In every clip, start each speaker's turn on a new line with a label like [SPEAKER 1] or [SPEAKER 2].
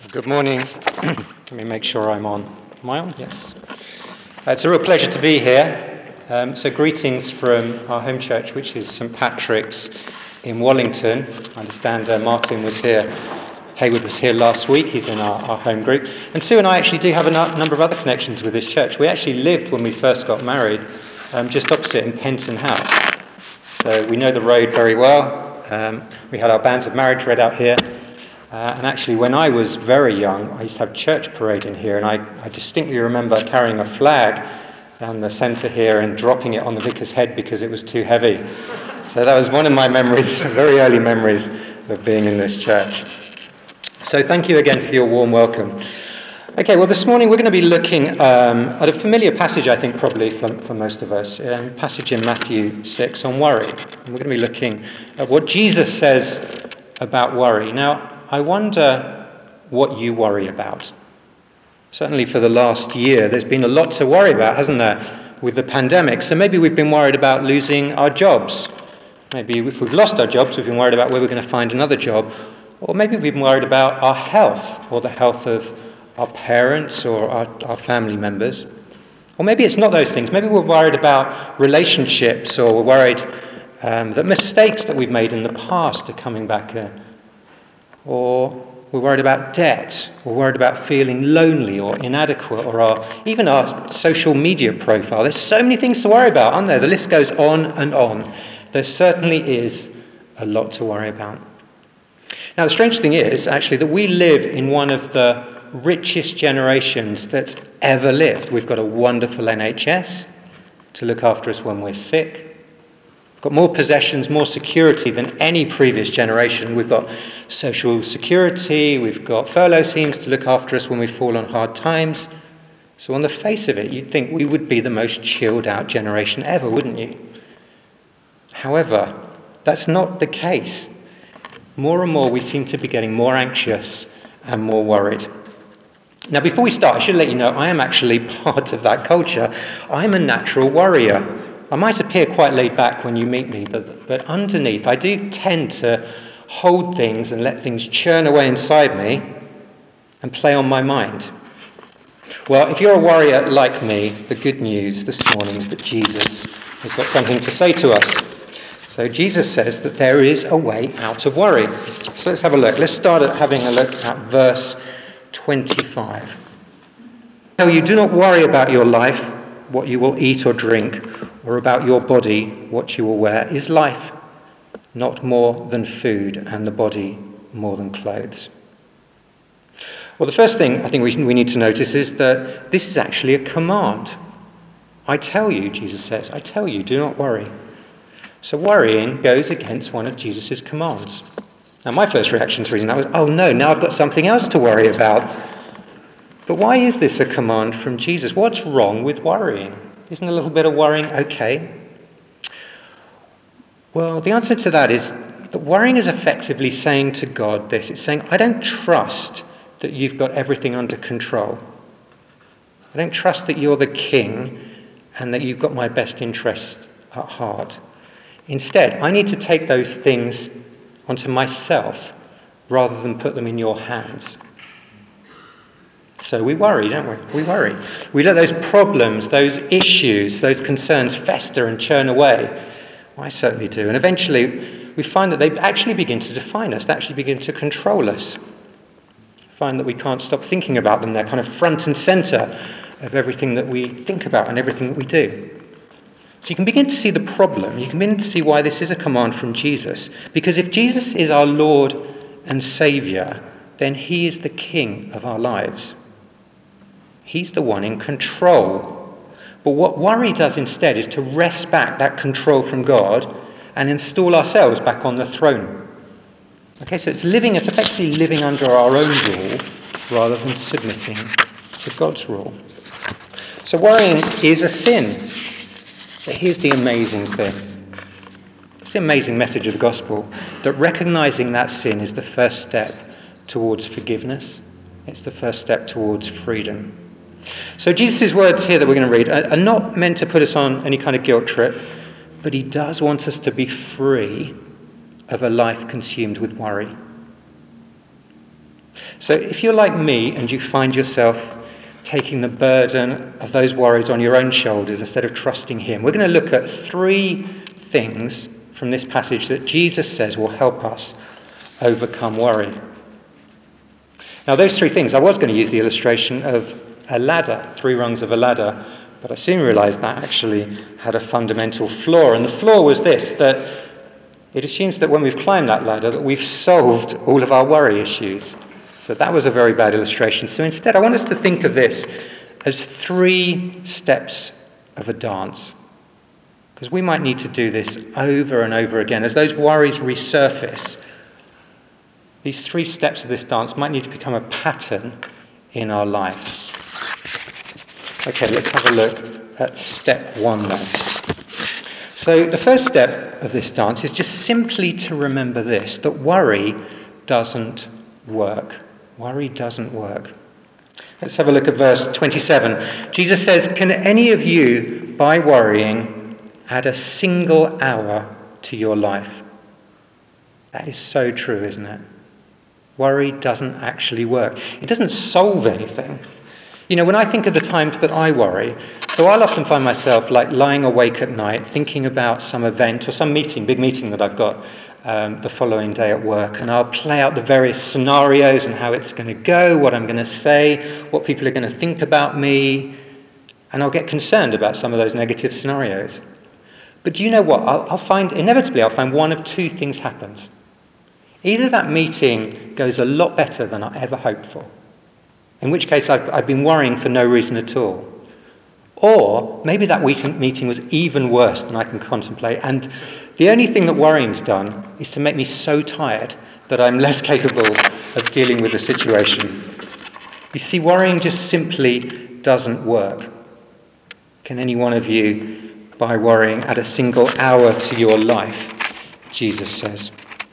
[SPEAKER 1] Good morning. Let me make sure I'm on. Am I on? Yes. It's a real pleasure to be here. So greetings from our home church, which is St Patrick's in Wallington. I understand Martin was here. Hayward was here last week. He's in our home group. And Sue and I actually do have a number of other connections with this church. We actually lived when we first got married, just opposite in Penton House. So we know the road very well. We had our banns of marriage read out here. And actually, when I was very young, I used to have church parade in here, and I distinctly remember carrying a flag down the centre here and dropping it on the vicar's head because it was too heavy. So that was one of my memories, very early memories of being in this church. So thank you again for your warm welcome. Okay, well this morning we're going to be looking at a familiar passage, I think probably for most of us, a passage in Matthew 6 on worry. And we're going to be looking at what Jesus says about worry. Now, I wonder what you worry about. Certainly for the last year, there's been a lot to worry about, hasn't there, with the pandemic. So maybe we've been worried about losing our jobs. Maybe if we've lost our jobs, we've been worried about where we're going to find another job. Or maybe we've been worried about our health, or the health of our parents or our family members. Or maybe it's not those things. Maybe we're worried about relationships, or we're worried that mistakes that we've made in the past are coming back or we're worried about debt, or worried about feeling lonely or inadequate, or even our social media profile. There's so many things to worry about, aren't there? The list goes on and on. There certainly is a lot to worry about. Now, the strange thing is, actually, that we live in one of the richest generations that's ever lived. We've got a wonderful NHS to look after us when we're sick. We've got more possessions, more security than any previous generation. We've got social security, we've got furlough schemes to look after us when we fall on hard times. So on the face of it, you'd think we would be the most chilled out generation ever, wouldn't you? However, that's not the case. More and more we seem to be getting more anxious and more worried. Now, before we start, I should let you know I am actually part of that culture. I'm a natural worrier. I might appear quite laid back when you meet me, but underneath, I do tend to hold things and let things churn away inside me and play on my mind. Well, if you're a worrier like me, the good news this morning is that Jesus has got something to say to us. So Jesus says that there is a way out of worry. So let's have a look. Let's start at having a look at verse 25. No, you do not worry about your life, what you will eat or drink, or about your body, what you will wear. Is life not more than food, and the body more than clothes? Well, the first thing I think we need to notice is that this is actually a command. I tell you, Jesus says, I tell you, do not worry. So worrying goes against one of Jesus' commands. Now, my first reaction to reading that was, oh no, now I've got something else to worry about. But why is this a command from Jesus? What's wrong with worrying? Isn't a little bit of worrying okay? Well, the answer to that is that worrying is effectively saying to God this. It's saying, I don't trust that you've got everything under control. I don't trust that you're the king and that you've got my best interests at heart. Instead, I need to take those things onto myself rather than put them in your hands. So we worry, don't we? We worry. We let those problems, those issues, those concerns fester and churn away. Well, I certainly do. And eventually we find that they actually begin to define us. They actually begin to control us. We find that we can't stop thinking about them. They're kind of front and centre of everything that we think about and everything that we do. So you can begin to see the problem. You can begin to see why this is a command from Jesus. Because if Jesus is our Lord and Saviour, then he is the King of our lives. He's the one in control. But what worry does instead is to wrest back that control from God and install ourselves back on the throne. Okay, so it's effectively living under our own rule rather than submitting to God's rule. So worrying is a sin. But here's the amazing thing. It's the amazing message of the gospel that recognizing that sin is the first step towards forgiveness. It's the first step towards freedom. So Jesus' words here that we're going to read are not meant to put us on any kind of guilt trip, but he does want us to be free of a life consumed with worry. So if you're like me and you find yourself taking the burden of those worries on your own shoulders instead of trusting him, we're going to look at 3 things from this passage that Jesus says will help us overcome worry. Now those 3 things, I was going to use the illustration of a ladder, 3 rungs of a ladder, but I soon realised that actually had a fundamental flaw. And the flaw was this, that it assumes that when we've climbed that ladder that we've solved all of our worry issues. So that was a very bad illustration. So instead I want us to think of this as 3 steps of a dance. Because we might need to do this over and over again. As those worries resurface, these 3 steps of this dance might need to become a pattern in our life. Okay, let's have a look at step 1 then. So the first step of this dance is just simply to remember this, that worry doesn't work. Worry doesn't work. Let's have a look at verse 27. Jesus says, "Can any of you, by worrying, add a single hour to your life?" That is so true, isn't it? Worry doesn't actually work. It doesn't solve anything. You know, when I think of the times that I worry, so I'll often find myself like lying awake at night thinking about some event or some meeting, big meeting that I've got the following day at work, and I'll play out the various scenarios and how it's going to go, what I'm going to say, what people are going to think about me, and I'll get concerned about some of those negative scenarios. But do you know what? I'll find 1 of 2 things happens. Either that meeting goes a lot better than I ever hoped for, in which case I've been worrying for no reason at all. Or maybe that meeting was even worse than I can contemplate, and the only thing that worrying's done is to make me so tired that I'm less capable of dealing with the situation. You see, worrying just simply doesn't work. Can any one of you, by worrying, add a single hour to your life? Jesus says.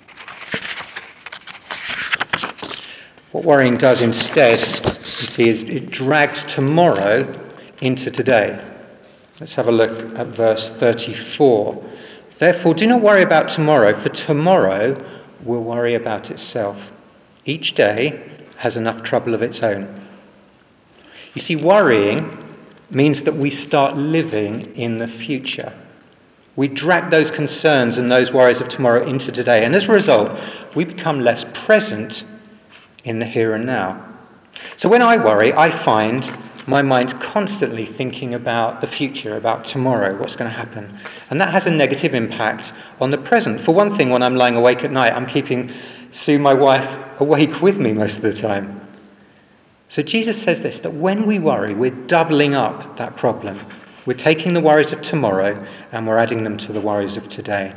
[SPEAKER 1] What worrying does instead, you see, is it drags tomorrow into today. Let's have a look at verse 34. "Therefore, do not worry about tomorrow, for tomorrow will worry about itself. Each day has enough trouble of its own." You see, worrying means that we start living in the future. We drag those concerns and those worries of tomorrow into today, and as a result, we become less present in the here and now. So when I worry, I find my mind constantly thinking about the future, about tomorrow, what's going to happen. And that has a negative impact on the present. For one thing, when I'm lying awake at night, I'm keeping Sue, my wife, awake with me most of the time. So Jesus says this, that when we worry, we're doubling up that problem. We're taking the worries of tomorrow and we're adding them to the worries of today.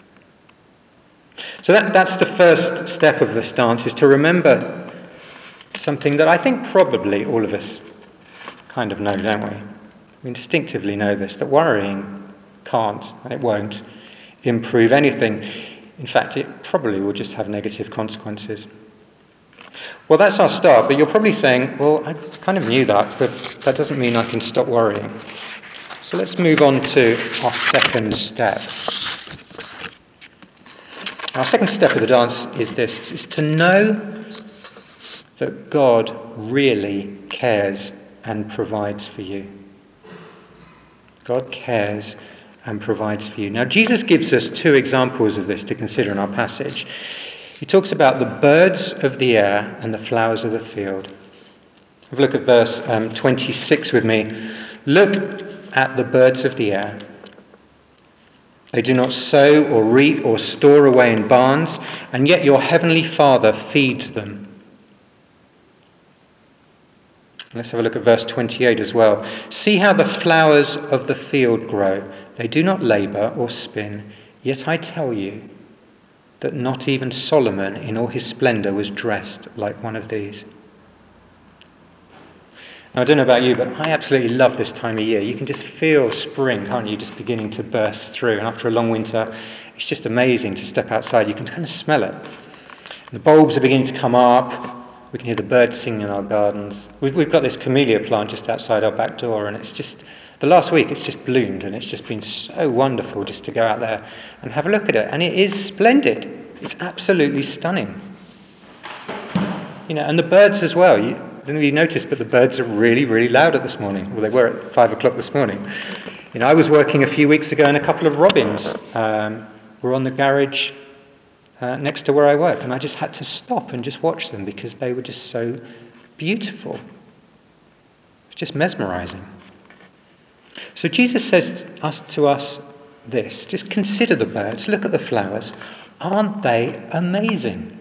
[SPEAKER 1] So that's the first step of this dance, is to remember something that I think probably all of us kind of know, don't we? We instinctively know this, that worrying can't and it won't improve anything. In fact, it probably will just have negative consequences. Well, that's our start, but you're probably saying, well, I kind of knew that, but that doesn't mean I can stop worrying. So let's move on to our second step. Our second step of the dance is this, is to know that God really cares and provides for you. God cares and provides for you. Now, Jesus gives us 2 examples of this to consider in our passage. He talks about the birds of the air and the flowers of the field. Have a look at verse 26 with me. "Look at the birds of the air. They do not sow or reap or store away in barns, and yet your heavenly Father feeds them." Let's have a look at verse 28 as well. "See how the flowers of the field grow. They do not labour or spin. Yet I tell you that not even Solomon in all his splendour was dressed like one of these." Now, I don't know about you, but I absolutely love this time of year. You can just feel spring, can't you, just beginning to burst through. And after a long winter, it's just amazing to step outside. You can kind of smell it. The bulbs are beginning to come up. We can hear the birds singing in our gardens. We've got this camellia plant just outside our back door, and it's just, the last week it's just bloomed, and it's just been so wonderful just to go out there and have a look at it. And it is splendid. It's absolutely stunning. and the birds as well. I don't know if you noticed, but the birds are really, really loud at this morning. Well, they were at 5 o'clock this morning. I was working a few weeks ago and a couple of robins were on the garage next to where I work, and I just had to stop and just watch them because they were just so beautiful. It's just mesmerizing. So Jesus says to us this, just consider the birds, look at the flowers. Aren't they amazing?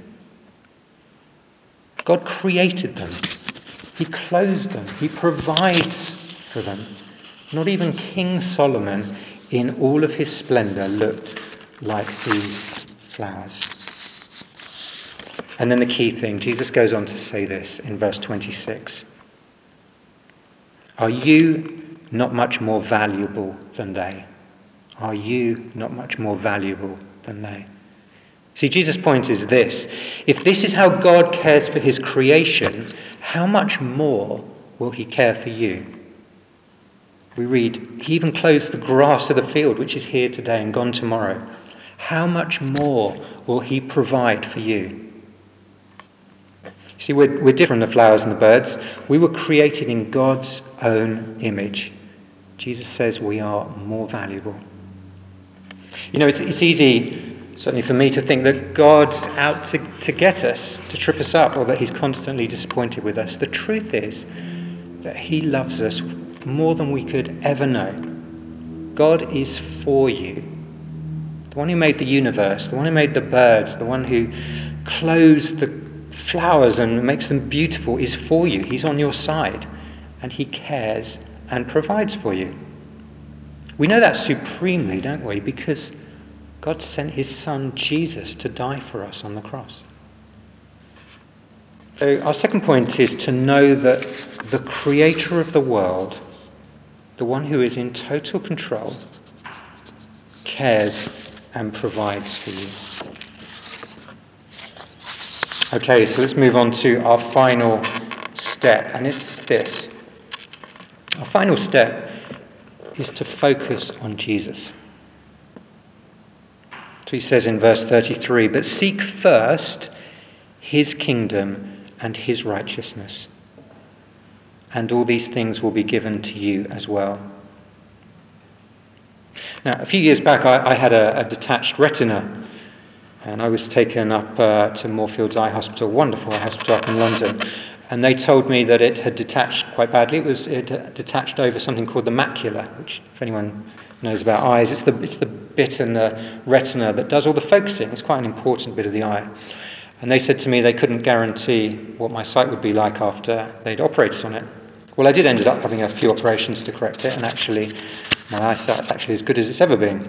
[SPEAKER 1] God created them. He clothes them. He provides for them. Not even King Solomon, in all of his splendor, looked like these flowers. And then the key thing, Jesus goes on to say this in verse 26. Are you not much more valuable than they? Are you not much more valuable than they? See, Jesus' point is this. If this is how God cares for his creation, how much more will he care for you? We read, he even clothes the grass of the field, which is here today and gone tomorrow. How much more will he provide for you? See, we're different from the flowers and the birds. We were created in God's own image. Jesus says we are more valuable. It's easy, certainly for me, to think that God's out to get us, to trip us up, or that he's constantly disappointed with us. The truth is that he loves us more than we could ever know. God is for you. The one who made the universe, the one who made the birds, the one who clothes the flowers and makes them beautiful is for you. He's on your side, and he cares and provides for you. We know that supremely, don't we? Because God sent his son Jesus to die for us on the cross. So our second point is to know that the creator of the world, the one who is in total control, cares and provides for you. Okay, so let's move on to our final step, and it's this. Our final step is to focus on Jesus. So he says in verse 33, but seek first his kingdom and his righteousness, and all these things will be given to you as well. Now, a few years back, I had a detached retina, and I was taken up to Moorfields Eye Hospital, wonderful eye hospital up in London, and they told me that it had detached quite badly. It had detached over something called the macula, which, if anyone knows about eyes, it's the bit in the retina that does all the focusing. It's quite an important bit of the eye. And they said to me they couldn't guarantee what my sight would be like after they'd operated on it. Well, I did end up having a few operations to correct it, and actually my eyesight's actually as good as it's ever been.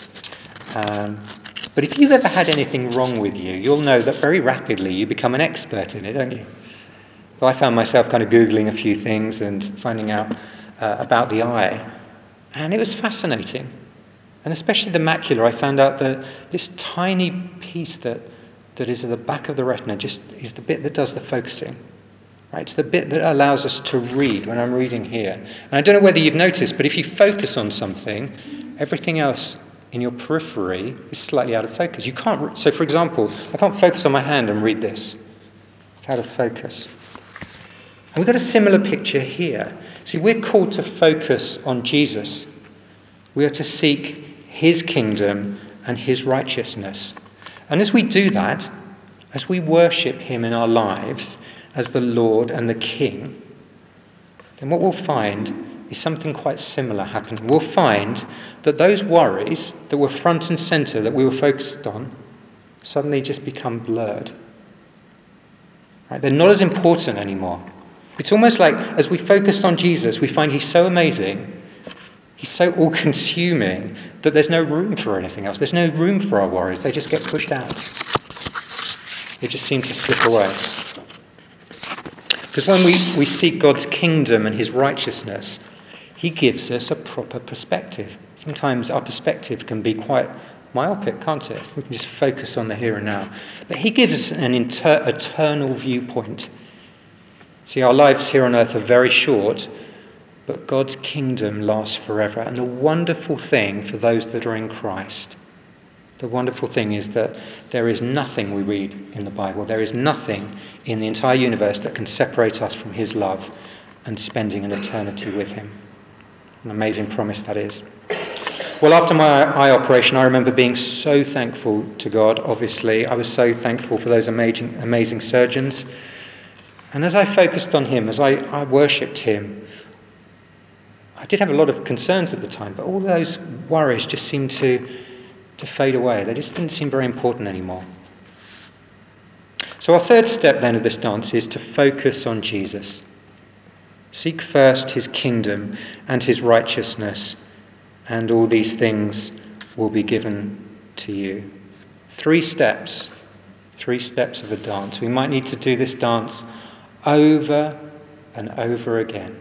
[SPEAKER 1] But if you've ever had anything wrong with you, you'll know that very rapidly you become an expert in it, don't you? So I found myself kind of Googling a few things and finding out about the eye, and it was fascinating. And especially the macula, I found out that this tiny piece that is at the back of the retina just is the bit that does the focusing. Right? It's the bit that allows us to read when I'm reading here. And I don't know whether you've noticed, but if you focus on something, everything else in your periphery is slightly out of focus. You can't. So, for example, I can't focus on my hand and read this. It's out of focus. And we've got a similar picture here. See, we're called to focus on Jesus. We are to seek his kingdom and his righteousness. And as we do that, as we worship him in our lives as the Lord and the King, then what we'll find is something quite similar happening. We'll find that those worries that were front and centre, that we were focused on, suddenly just become blurred. Right? They're not as important anymore. It's almost like as we focus on Jesus, we find he's so amazing, he's so all-consuming, that there's no room for anything else. There's no room for our worries. They just get pushed out. They just seem to slip away. Because when we seek God's kingdom and his righteousness, he gives us a proper perspective. Sometimes our perspective can be quite myopic, can't it? We can just focus on the here and now. But he gives us an eternal viewpoint. See, our lives here on earth are very short, but God's kingdom lasts forever. And the wonderful thing for those that are in Christ, The wonderful thing is that there is nothing we read in the Bible, there is nothing in the entire universe that can separate us from his love and spending an eternity with him. An amazing promise that is. Well, after my eye operation, I remember being so thankful to God, obviously. I was so thankful for those amazing surgeons. And as I focused on him, as I worshipped him, I did have a lot of concerns at the time, but all those worries just seemed to fade away. They just didn't seem very important anymore. So our third step then of this dance is to focus on Jesus. Seek first his kingdom and his righteousness, and all these things will be given to you. 3 steps of a dance. We might need to do this dance over and over again.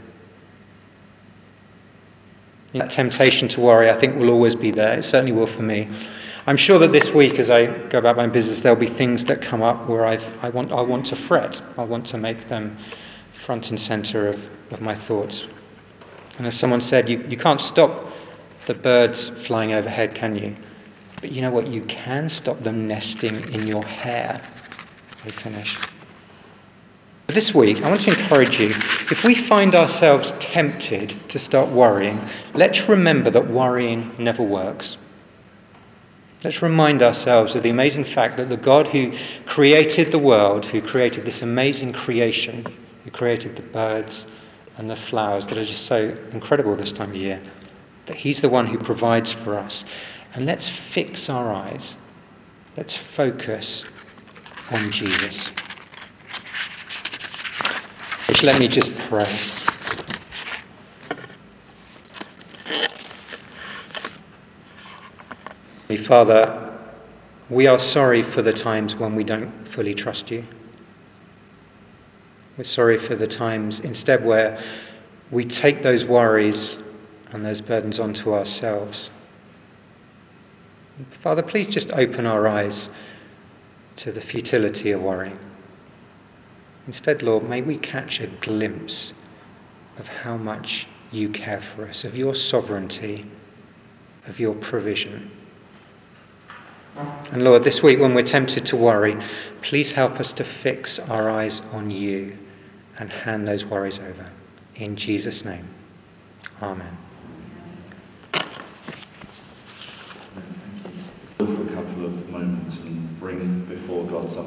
[SPEAKER 1] That temptation to worry, I think, will always be there. It certainly will for me. I'm sure that this week, as I go about my business, there'll be things that come up where I want to fret. I want to make them front and centre of my thoughts. And as someone said, you can't stop the birds flying overhead, can you? But you know what? You can stop them nesting in your hair. They finish. This week, I want to encourage you, if we find ourselves tempted to start worrying, let's remember that worrying never works. Let's remind ourselves of the amazing fact that the God who created the world, who created this amazing creation, who created the birds and the flowers that are just so incredible this time of year, that he's the one who provides for us. And let's fix our eyes. Let's focus on Jesus. Let me just pray. Father, we are sorry for the times when we don't fully trust you. We're sorry for the times instead where we take those worries and those burdens onto ourselves. Father, please just open our eyes to the futility of worrying. Instead, Lord, may we catch a glimpse of how much you care for us, of your sovereignty, of your provision. And Lord, this week when we're tempted to worry, please help us to fix our eyes on you and hand those worries over. In Jesus' name, amen.
[SPEAKER 2] For a couple of moments and bring before God some